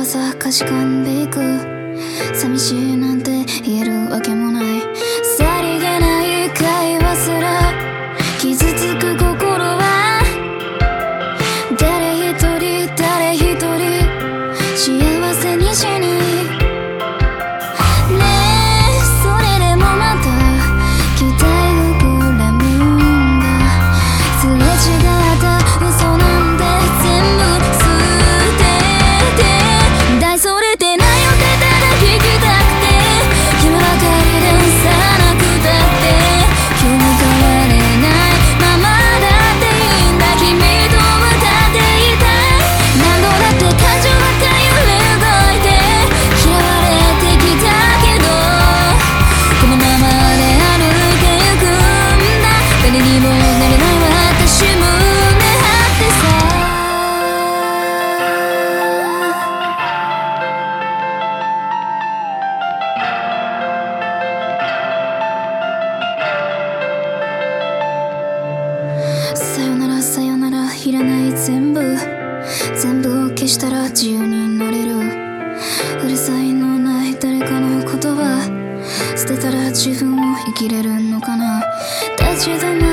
わさかしかんでいく。寂しいなんて言えるわけもない。さりげない会話すら傷つく心は誰一人誰一人幸せにしにねえ、それでもまた期待膨らむんだ。すれ違った嘘なんて全部捨てて、大それてないよってただ聞きたくて、君ばかりでさなくたって急に変われないままだっていいんだ。君と歌っていたい。何度だって感情ばっかり揺れ動いて嫌われてきたけど、このままで歩いてゆくんだ。誰にもなれない私胸張ってさ。さよならさよならいらない全部を消したら自由になれる。うるさいのない誰かの言葉捨てたら自分を生きれるのかな。立ち止ま